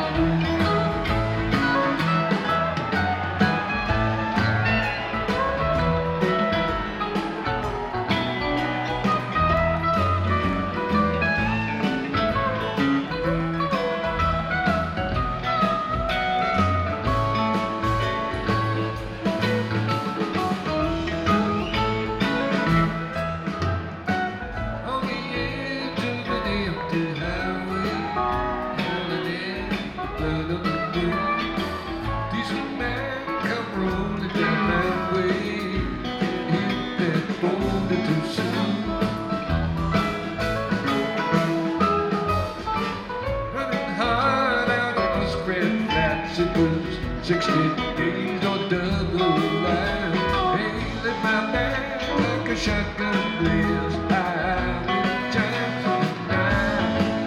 It was 60 days on the double line. Hey, let my back like a shotgun blaze. I will chance of the night.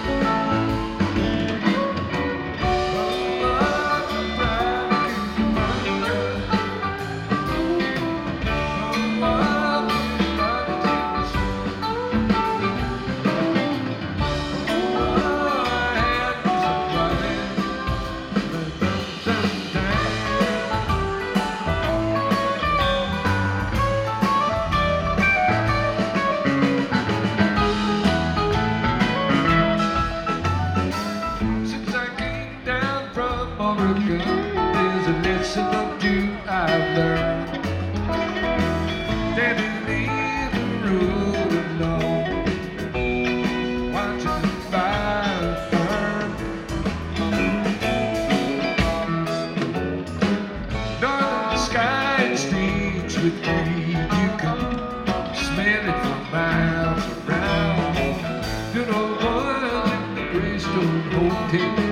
Oh, I'm proud to keep my gun. Oh, I'm proud to take the sun. Oh, I had me some flying. There's a lesson or two I've learned. Standing in the road alone, watching the fire burn. Northern sky and streets with greed, you can smell it for miles around. Good old boys in the Greystone Hotel.